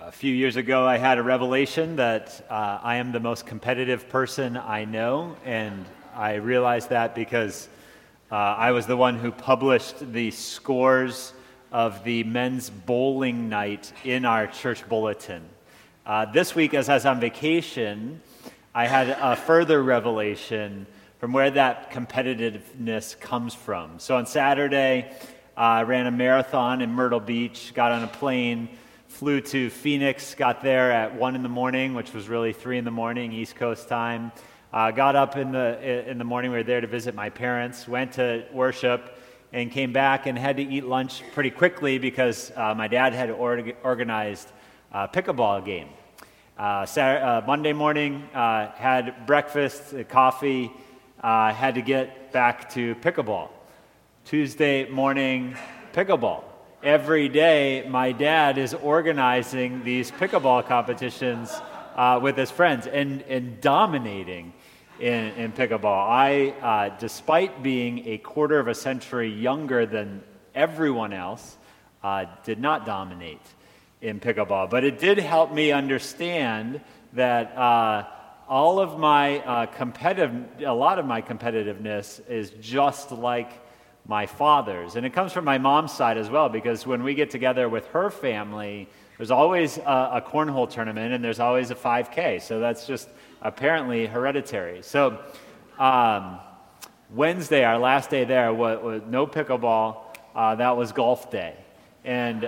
A few years ago, I had a revelation that I am the most competitive person I know, and I realized that because I was the one who published the scores of the men's bowling night in our church bulletin. This week, as I was on vacation, I had a further revelation from where that competitiveness comes from. So on Saturday, I ran a marathon in Myrtle Beach, got on a plane, flew to Phoenix, got there at 1 in the morning, which was really 3 in the morning, East Coast time. Got up in the morning, we were there to visit my parents, went to worship, and came back and had to eat lunch pretty quickly because my dad had organized a pickleball game. Monday morning, had breakfast, coffee, had to get back to pickleball. Tuesday morning, pickleball. Every day, my dad is organizing these pickleball competitions with his friends and dominating in pickleball. I, despite being a quarter of a century younger than everyone else, did not dominate in pickleball. But it did help me understand that a lot of my competitiveness is just like my father's. And it comes from my mom's side as well, because when we get together with her family, there's always a cornhole tournament and there's always a 5K. So that's just apparently hereditary. So Wednesday, our last day there, was no pickleball. That was golf day. And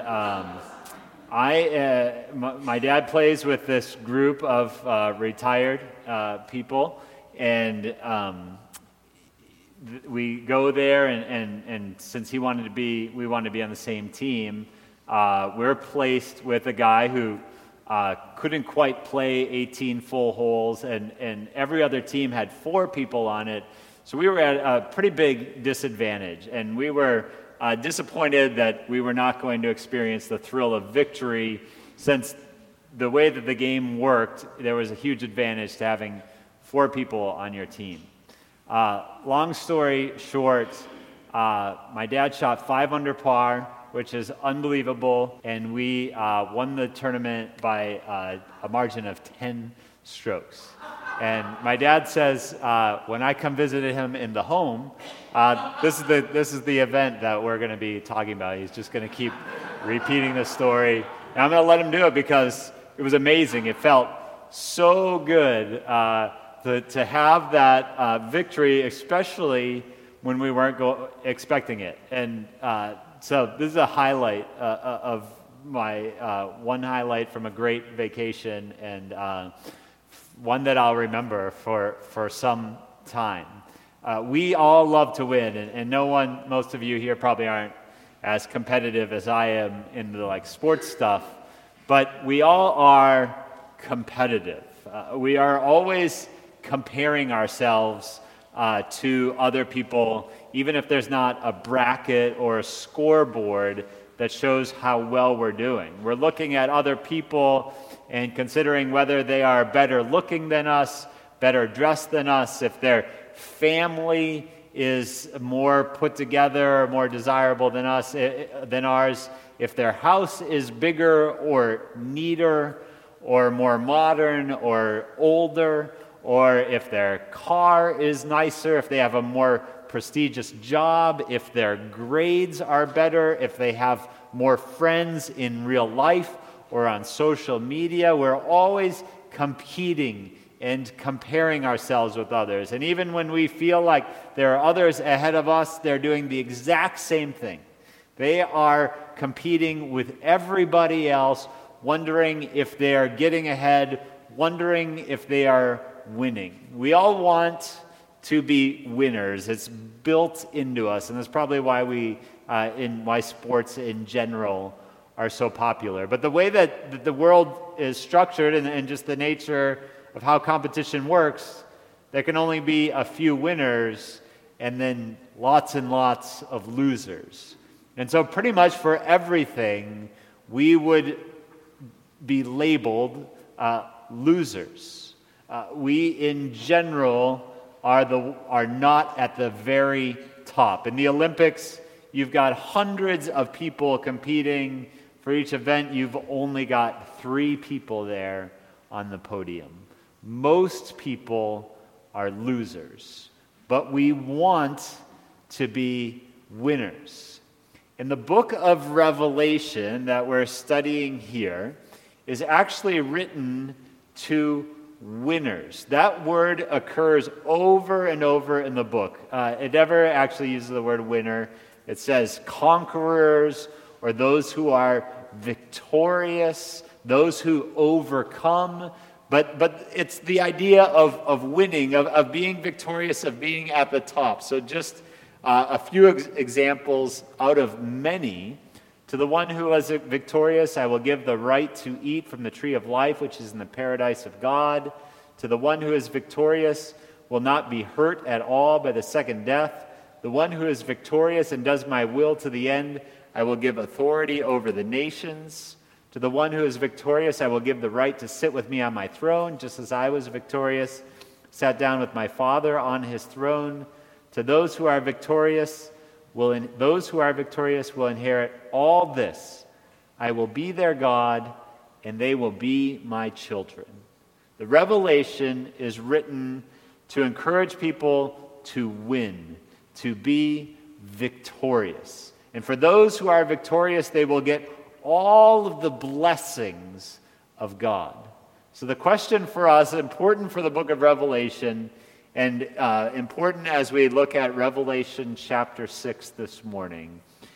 my dad plays with this group of retired people, and we go there, and since we wanted to be on the same team, we're placed with a guy who couldn't quite play 18 full holes, and every other team had 4 people on it, so we were at a pretty big disadvantage, and we were disappointed that we were not going to experience the thrill of victory, since the way that the game worked, there was a huge advantage to having 4 people on your team. Long story short, my dad shot 5 under par, which is unbelievable, and we won the tournament by a margin of 10 strokes. And my dad says when I come visit him in the home, this is the event that we're going to be talking about. He's just going to keep repeating the story, and I'm going to let him do it because it was amazing. It felt so good to have that victory, especially when we weren't expecting it. And so this is a highlight of my one highlight from a great vacation, and one that I'll remember for some time. We all love to win, and most of you here probably aren't as competitive as I am in the sports stuff, but we all are competitive. We are always comparing ourselves to other people, even if there's not a bracket or a scoreboard that shows how well we're doing. We're looking at other people and considering whether they are better looking than us, better dressed than us, if their family is more put together, more desirable than ours, if their house is bigger or neater or more modern or older, or if their car is nicer, if they have a more prestigious job, if their grades are better, if they have more friends in real life or on social media. We're always competing and comparing ourselves with others. And even when we feel like there are others ahead of us, they're doing the exact same thing. They are competing with everybody else, wondering if they are getting ahead, wondering if they are winning. We all want to be winners. It's built into us, and that's probably why why sports in general are so popular. But the way that the world is structured and just the nature of how competition works, there can only be a few winners and then lots and lots of losers. And so pretty much for everything, we would be labeled losers. We, in general, are not at the very top. In the Olympics, you've got hundreds of people competing for each event, you've only got 3 people there on the podium. Most people are losers, but we want to be winners. And the book of Revelation that we're studying here is actually written to winners. That word occurs over and over in the book. It never actually uses the word winner. It says conquerors, or those who are victorious, those who overcome. But it's the idea of winning, of being victorious, of being at the top. So just a few examples out of many. To the one who is victorious, I will give the right to eat from the tree of life, which is in the paradise of God. To the one who is victorious will not be hurt at all by the second death. The one who is victorious and does my will to the end, I will give authority over the nations. To the one who is victorious, I will give the right to sit with me on my throne, just as I was victorious, sat down with my Father on his throne. To those who are victorious will inherit all this. I will be their God, and they will be my children. The Revelation is written to encourage people to win, to be victorious. And for those who are victorious, they will get all of the blessings of God. So the question for us, important for the book of Revelation, and important as we look at Revelation chapter 6 this morning,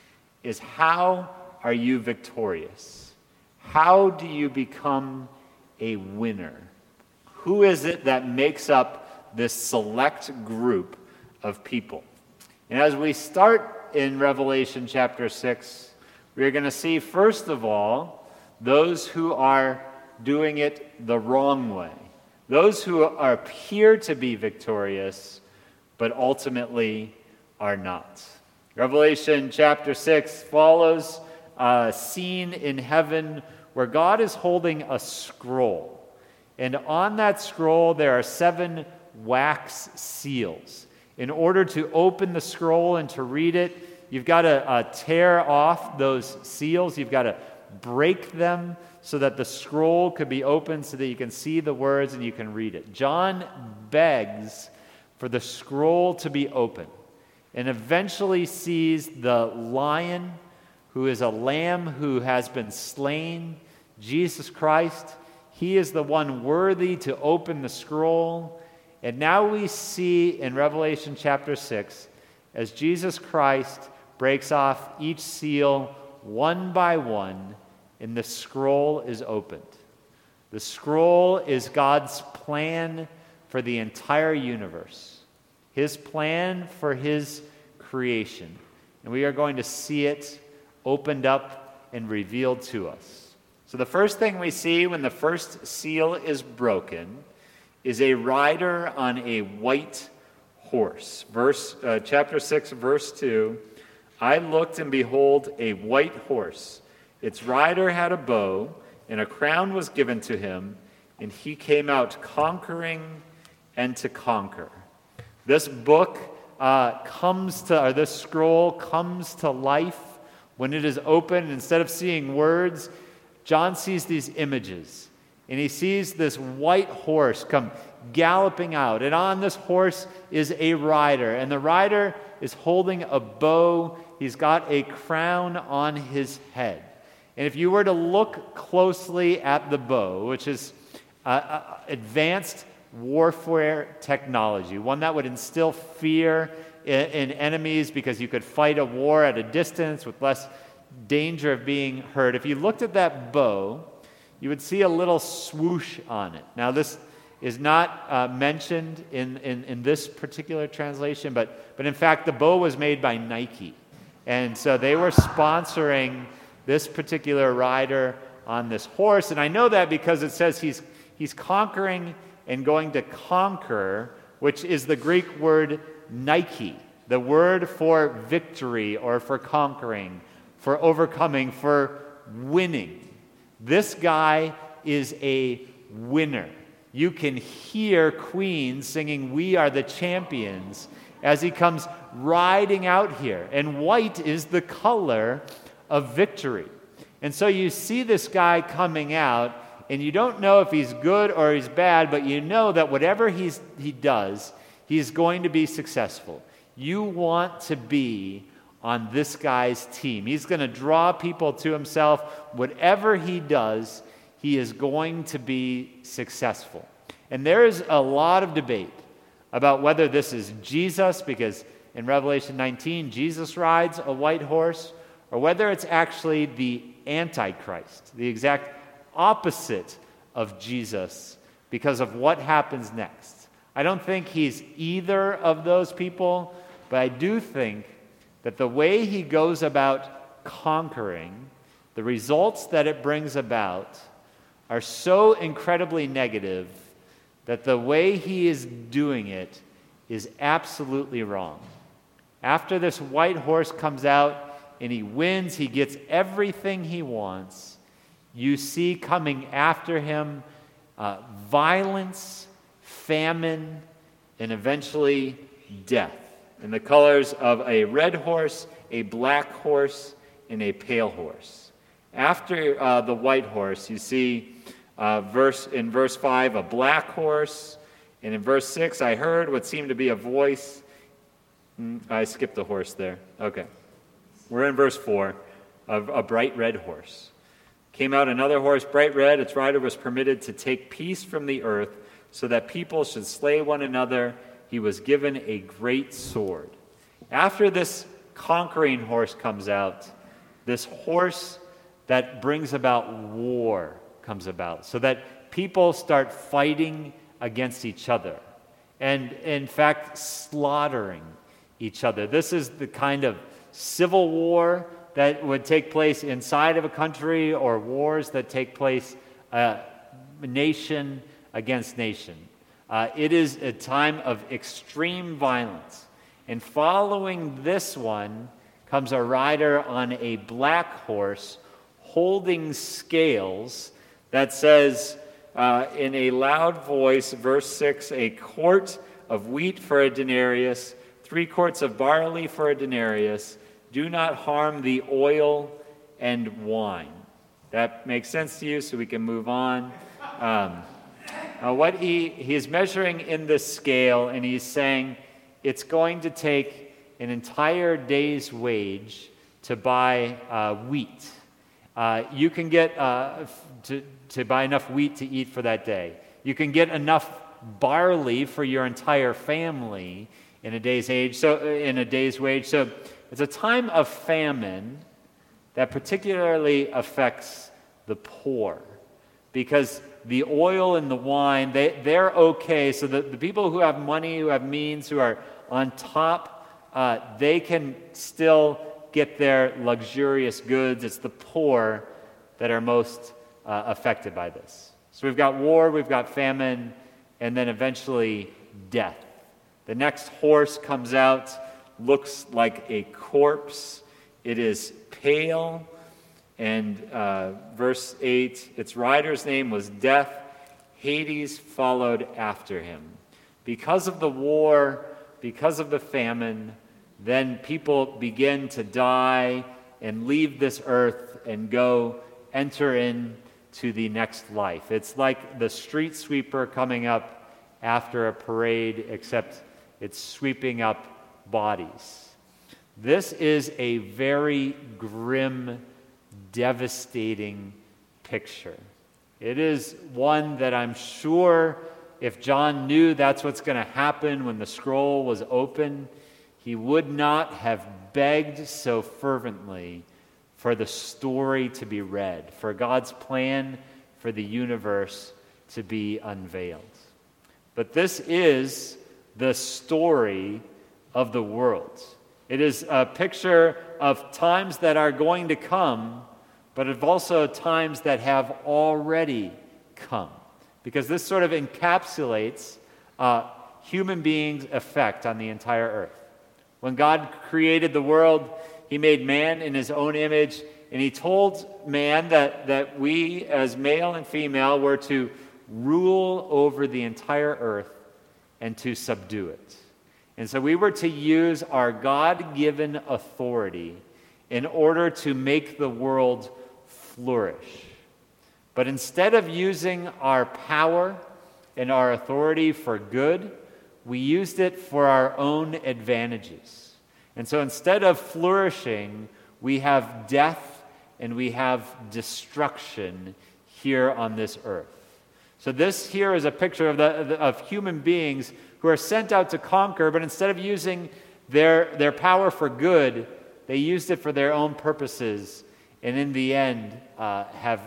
is how are you victorious? How do you become a winner? Who is it that makes up this select group of people? And as we start in Revelation chapter 6, we're going to see, first of all, those who are doing it the wrong way. Those who appear to be victorious, but ultimately are not. Revelation chapter 6 follows a scene in heaven where God is holding a scroll. And on that scroll, there are 7 wax seals. In order to open the scroll and to read it, you've got to tear off those seals. You've got to break them so that the scroll could be opened so that you can see the words and you can read it. John begs for the scroll to be opened and eventually sees the lion, who is a lamb who has been slain, Jesus Christ. He is the one worthy to open the scroll. And now we see in Revelation chapter 6, as Jesus Christ breaks off each seal one by one, and the scroll is opened. The scroll is God's plan for the entire universe, his plan for his creation. And we are going to see it opened up and revealed to us. So the first thing we see when the first seal is broken is a rider on a white horse. Chapter 6, verse 2, I looked and behold a white horse. Its rider had a bow, and a crown was given to him, and he came out conquering and to conquer. This book this scroll comes to life when it is opened. Instead of seeing words, John sees these images, and he sees this white horse come galloping out, and on this horse is a rider, and the rider is holding a bow. He's got a crown on his head. And if you were to look closely at the bow, which is advanced warfare technology, one that would instill fear in enemies because you could fight a war at a distance with less danger of being hurt. If you looked at that bow, you would see a little swoosh on it. Now, this is not mentioned in this particular translation, but in fact, the bow was made by Nike. And so they were sponsoring this particular rider on this horse. And I know that because it says he's conquering and going to conquer, which is the Greek word Nike, the word for victory or for conquering, for overcoming, for winning. This guy is a winner. You can hear Queen singing "We Are the Champions" as he comes riding out here. And white is the color of victory. And so you see this guy coming out, and you don't know if he's good or he's bad, but you know that whatever he does, he's going to be successful. You want to be on this guy's team. He's going to draw people to himself. Whatever he does, he is going to be successful. And there is a lot of debate about whether this is Jesus, because in Revelation 19, Jesus rides a white horse, or whether it's actually the Antichrist, the exact opposite of Jesus, because of what happens next. I don't think he's either of those people, but I do think that the way he goes about conquering, the results that it brings about, are so incredibly negative that the way he is doing it is absolutely wrong. After this white horse comes out and he wins, he gets everything he wants, you see coming after him violence, famine, and eventually death, in the colors of a red horse, a black horse, and a pale horse. After the white horse, you see in verse 5, a black horse, and in verse 6, I heard what seemed to be a voice. I skipped the horse there. Okay. We're in verse 4, of a bright red horse. Came out another horse, bright red. Its rider was permitted to take peace from the earth, so that people should slay one another. He was given a great sword. After this conquering horse comes out, this horse that brings about war comes about, so that people start fighting against each other and, in fact, slaughtering each other. This is the kind of civil war that would take place inside of a country, or wars that take place nation against nation. It is a time of extreme violence. And following this one comes a rider on a black horse holding scales that says in a loud voice, verse 6, a quart of wheat for a denarius, 3 quarts of barley for a denarius. Do not harm the oil and wine. That makes sense to you, so we can move on. What he is measuring in the scale, and he's saying it's going to take an entire day's wage to buy wheat. You can get to buy enough wheat to eat for that day. You can get enough barley for your entire family in a day's wage. So it's a time of famine that particularly affects the poor, because the oil and the wine, they're okay. So the people who have money, who have means, who are on top, they can still get their luxurious goods. It's the poor that are most affected by this. So we've got war, we've got famine, and then eventually death. The next horse comes out, looks like a corpse. It is pale. And verse 8, its rider's name was Death. Hades followed after him. Because of the war, because of the famine, then people begin to die and leave this earth and go enter into the next life. It's like the street sweeper coming up after a parade, except it's sweeping up bodies. This is a very grim, devastating picture. It is one that I'm sure if John knew that's what's going to happen when the scroll was open, he would not have begged so fervently for the story to be read, for God's plan for the universe to be unveiled. But this is the story of the world. It is a picture of times that are going to come, but of also times that have already come. Because this sort of encapsulates human beings' effect on the entire earth. When God created the world, he made man in his own image, and he told man that we, as male and female, were to rule over the entire earth and to subdue it. And so we were to use our God-given authority in order to make the world flourish. But instead of using our power and our authority for good, we used it for our own advantages. And so instead of flourishing, we have death and we have destruction here on this earth. So this here is a picture of human beings who are sent out to conquer, but instead of using their power for good, they used it for their own purposes, and in the end have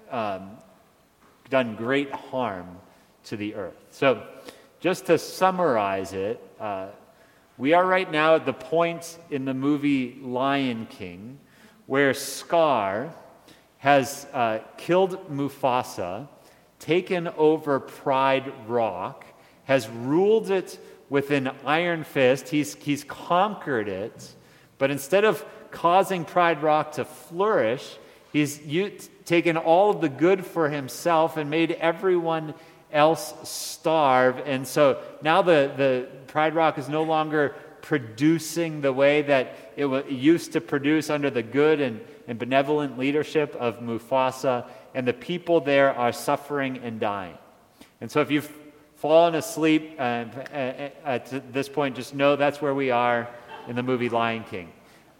done great harm to the earth. So just to summarize it, we are right now at the point in the movie Lion King where Scar has killed Mufasa, taken over Pride Rock, has ruled it with an iron fist. He's conquered it, but instead of causing Pride Rock to flourish, he's taken all of the good for himself and made everyone else starve. And so now the Pride Rock is no longer producing the way that it used to produce under the good and benevolent leadership of Mufasa, and the people there are suffering and dying. And so if you've fallen asleep at this point, just know that's where we are in the movie Lion King.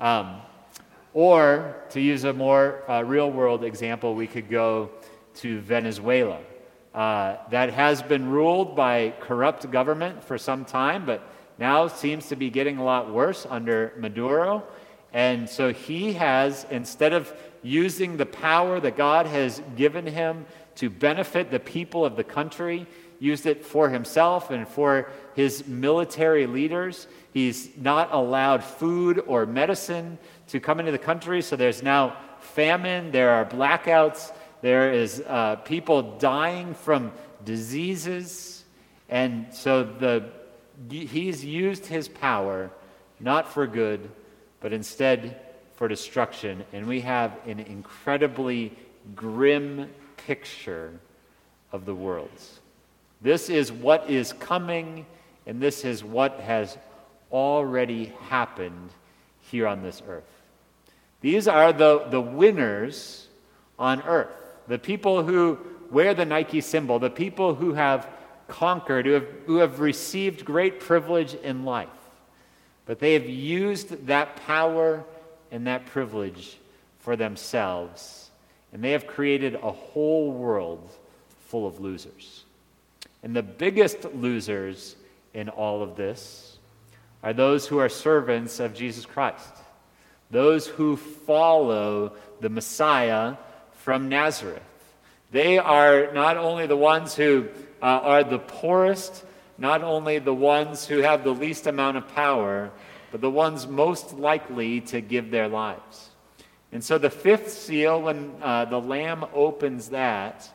Or, to use a more real-world example, we could go to Venezuela. That has been ruled by corrupt government for some time, but now seems to be getting a lot worse under Maduro. And so he has, instead of using the power that God has given him to benefit the people of the country, used it for himself and for his military leaders. He's not allowed food or medicine to come into the country, so there's now famine, there are blackouts, there is people dying from diseases, and so he's used his power not for good, but instead for destruction. And we have an incredibly grim picture of the world. This is what is coming, and this is what has already happened here on this earth. These are the winners on earth, the people who wear the Nike symbol, the people who have conquered, who have received great privilege in life. But they have used that power and that privilege for themselves, and they have created a whole world full of losers. And the biggest losers in all of this are those who are servants of Jesus Christ, those who follow the Messiah from Nazareth. They are not only the ones who are the poorest, not only the ones who have the least amount of power, but the ones most likely to give their lives. And so the fifth seal, when the Lamb opens that,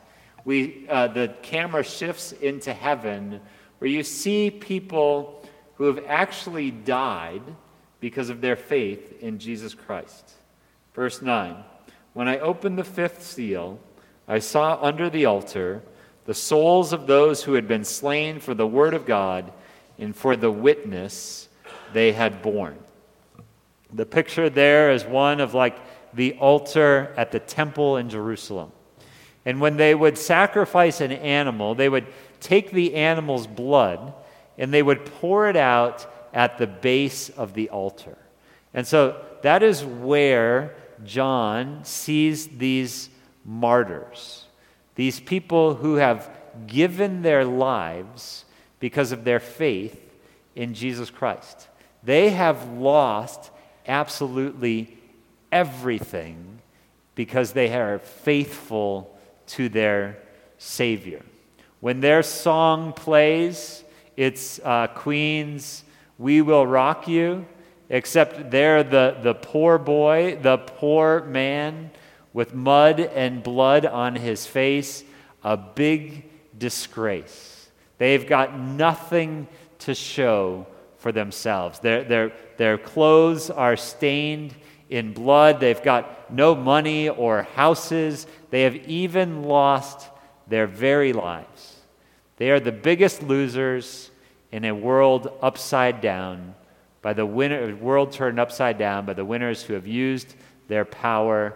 the camera shifts into heaven, where you see people who have actually died because of their faith in Jesus Christ. Verse 9, when I opened the fifth seal, I saw under the altar the souls of those who had been slain for the word of God and for the witness they had borne. The picture there is one of like the altar at the temple in Jerusalem. And when they would sacrifice an animal, they would take the animal's blood and they would pour it out at the base of the altar. And so that is where John sees these martyrs, these people who have given their lives because of their faith in Jesus Christ. They have lost absolutely everything because they are faithful to their Savior. When their song plays, it's Queen's "We Will Rock You," except they're the poor boy, the poor man with mud and blood on his face, a big disgrace. They've got nothing to show for themselves. Their clothes are stained in blood. They've got no money or houses. They have even lost their very lives. They are the biggest losers in a world upside down world turned upside down by the winners who have used their power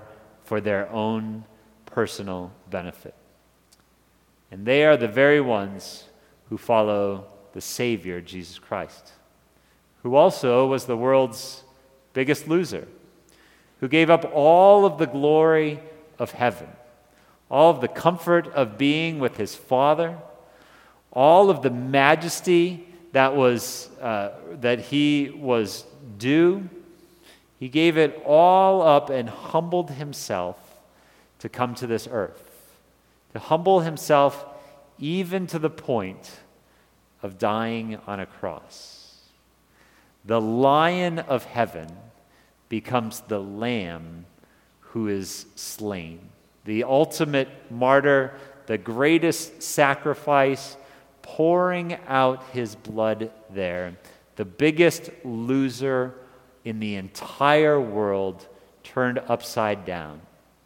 for their own personal benefit. And they are the very ones who follow the Savior, Jesus Christ, who also was the world's biggest loser, who gave up all of the glory of heaven, all of the comfort of being with his Father, all of the majesty that he was due. He gave it all up and humbled himself to come to this earth, to humble himself even to the point of dying on a cross. The Lion of heaven becomes the Lamb who is slain, the ultimate martyr, the greatest sacrifice, pouring out his blood there, the biggest loser in the entire world turned upside down.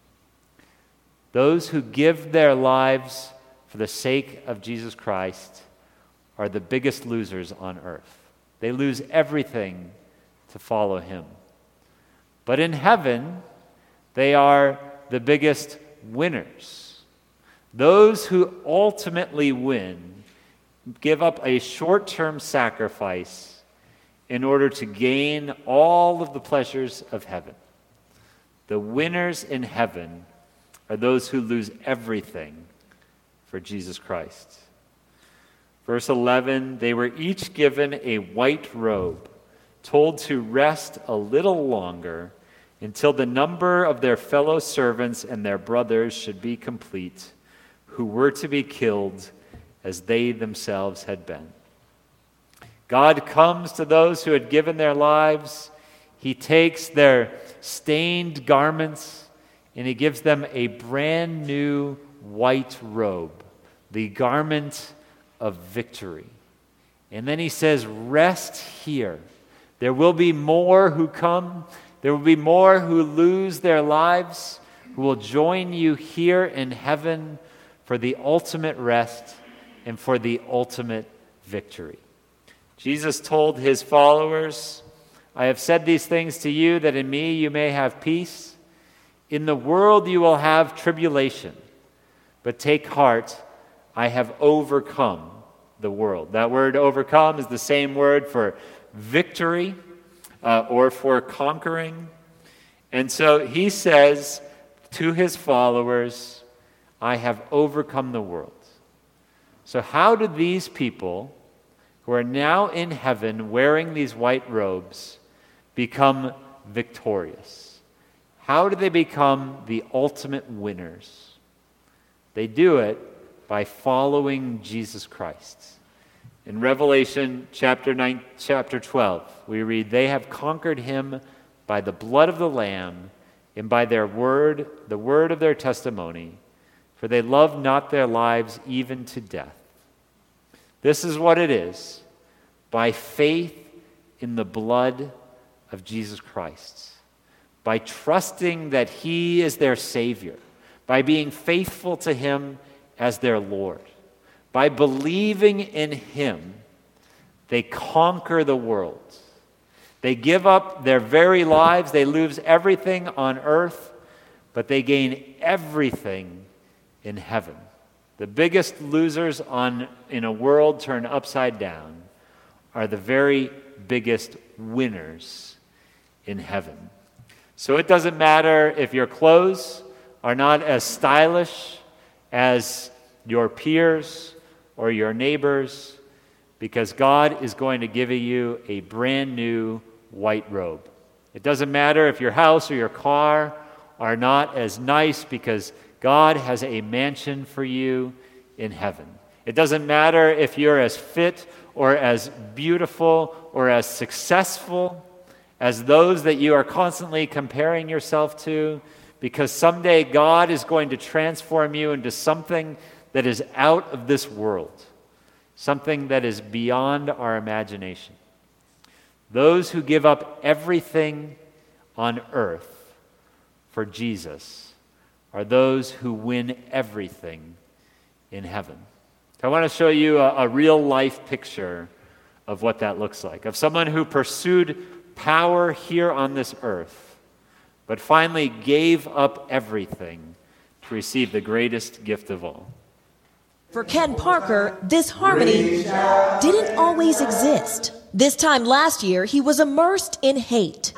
Those who give their lives for the sake of Jesus Christ are the biggest losers on earth. They lose everything to follow him. But in heaven, they are the biggest winners. Those who ultimately win give up a short-term sacrifice in order to gain all of the pleasures of heaven. The winners in heaven are those who lose everything for Jesus Christ. Verse 11, they were each given a white robe, told to rest a little longer until the number of their fellow servants and their brothers should be complete, who were to be killed as they themselves had been. God comes to those who had given their lives. He takes their stained garments and he gives them a brand new white robe, the garment of victory. And then he says, rest here. There will be more who come. There will be more who lose their lives, who will join you here in heaven for the ultimate rest and for the ultimate victory. Jesus told his followers, I have said these things to you that in me you may have peace. In the world you will have tribulation, but take heart, I have overcome the world. That word overcome is the same word for victory or for conquering. And so he says to his followers, I have overcome the world. So how do these people who are now in heaven wearing these white robes become victorious? How do they become the ultimate winners? They do it by following Jesus Christ. In Revelation chapter 12, we read, they have conquered him by the blood of the Lamb and by their word, the word of their testimony, for they love not their lives even to death. This is what it is, by faith in the blood of Jesus Christ, by trusting that he is their Savior, by being faithful to him as their Lord, by believing in him, they conquer the world. They give up their very lives, they lose everything on earth, but they gain everything in heaven. The biggest losers in a world turned upside down are the very biggest winners in heaven. So it doesn't matter if your clothes are not as stylish as your peers or your neighbors, because God is going to give you a brand new white robe. It doesn't matter if your house or your car are not as nice, because God has a mansion for you in heaven. It doesn't matter if you're as fit or as beautiful or as successful as those that you are constantly comparing yourself to, because someday God is going to transform you into something that is out of this world, something that is beyond our imagination. Those who give up everything on earth for Jesus are those who win everything in heaven. I want to show you a real-life picture of what that looks like, of someone who pursued power here on this earth, but finally gave up everything to receive the greatest gift of all. For Ken Parker, this harmony didn't always exist. This time last year, he was immersed in hate.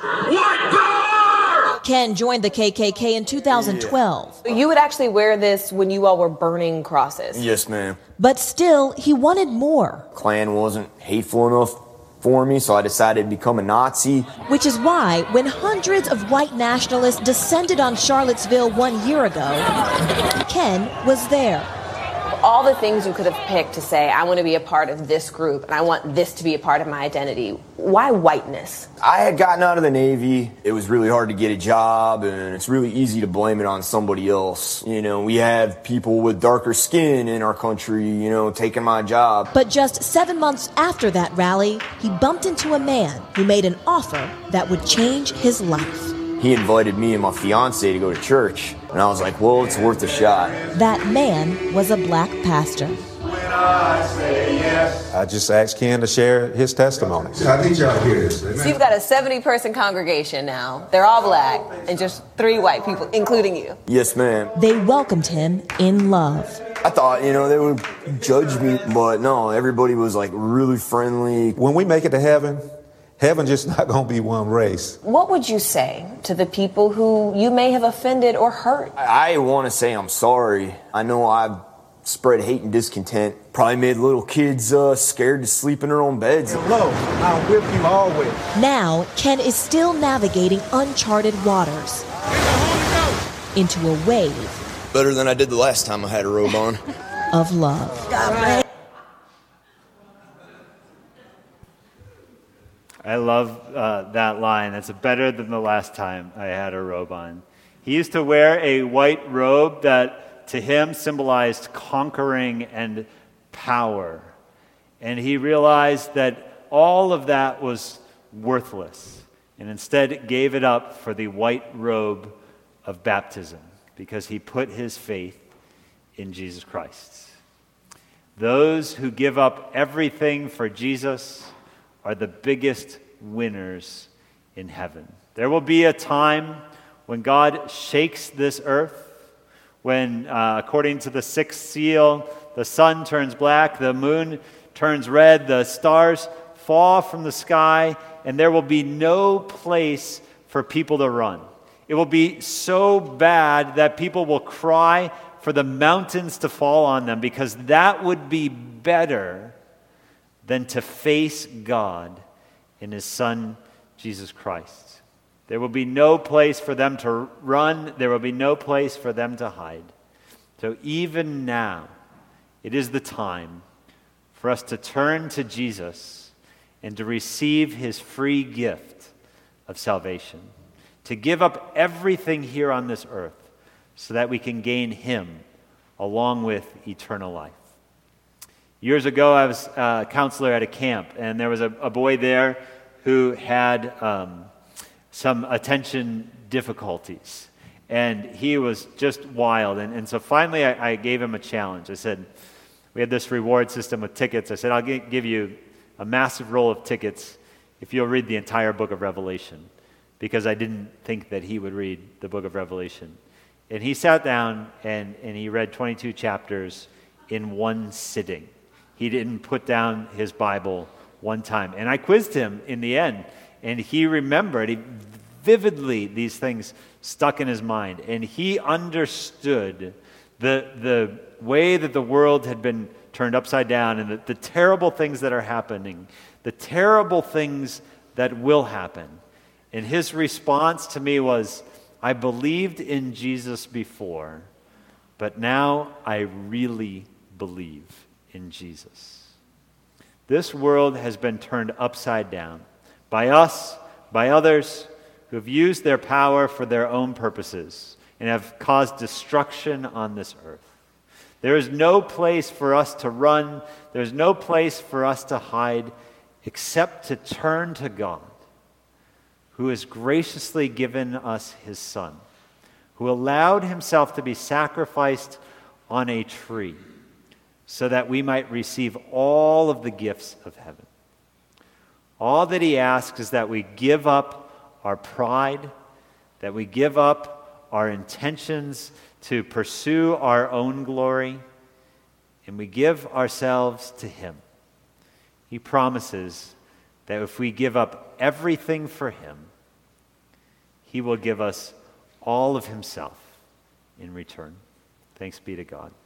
Ken joined the KKK in 2012. You would actually wear this when you all were burning crosses? Yes, ma'am. But still, he wanted more. Klan wasn't hateful enough for me, so I decided to become a Nazi. Which is why, when hundreds of white nationalists descended on Charlottesville 1 year ago, Ken was there. All the things you could have picked to say, I want to be a part of this group, and I want this to be a part of my identity. Why whiteness? I had gotten out of the Navy. It was really hard to get a job, and it's really easy to blame it on somebody else. You know, we have people with darker skin in our country, you know, taking my job. But just 7 months after that rally, he bumped into a man who made an offer that would change his life. He invited me and my fiance to go to church, and I was like, well, it's worth a shot. That man was a black pastor. I just asked Ken to share his testimony. I think y'all hear this. So you've got a 70-person congregation now. They're all black, and just 3 white people, including you. Yes, ma'am. They welcomed him in love. I thought, you know, they would judge me, but no, everybody was like really friendly. When we make it to heaven, heaven just not going to be one race. What would you say to the people who you may have offended or hurt? I want to say I'm sorry. I know I've spread hate and discontent. Probably made little kids scared to sleep in their own beds. Hello, I'm with you always. Now, Ken is still navigating uncharted waters into a wave Better than I did the last time I had a robe on. of love. I love that line. It's better than the last time I had a robe on. He used to wear a white robe that to him symbolized conquering and power. And he realized that all of that was worthless and instead gave it up for the white robe of baptism because he put his faith in Jesus Christ. Those who give up everything for Jesus are the biggest winners in heaven. There will be a time when God shakes this earth, when, according to the sixth seal, the sun turns black, the moon turns red, the stars fall from the sky, and there will be no place for people to run. It will be so bad that people will cry for the mountains to fall on them because that would be better than to face God in His Son, Jesus Christ. There will be no place for them to run. There will be no place for them to hide. So even now, it is the time for us to turn to Jesus and to receive His free gift of salvation, to give up everything here on this earth so that we can gain Him along with eternal life. Years ago, I was a counselor at a camp, and there was a boy there who had some attention difficulties, and he was just wild. And so finally, I gave him a challenge. I said, we had this reward system with tickets. I said, I'll give you a massive roll of tickets if you'll read the entire book of Revelation, because I didn't think that he would read the book of Revelation. And he sat down, and he read 22 chapters in one sitting. He didn't put down his Bible one time. And I quizzed him in the end, and he remembered vividly these things stuck in his mind. And he understood the way that the world had been turned upside down and the terrible things that are happening, the terrible things that will happen. And his response to me was, I believed in Jesus before, but now I really believe in Jesus. This world has been turned upside down by us, by others who have used their power for their own purposes and have caused destruction on this earth. There is no place for us to run. There's no place for us to hide except to turn to God, who has graciously given us His Son, who allowed Himself to be sacrificed on a tree so that we might receive all of the gifts of heaven. All that He asks is that we give up our pride, that we give up our intentions to pursue our own glory, and we give ourselves to him. He promises that if we give up everything for him, he will give us all of himself in return. Thanks be to God.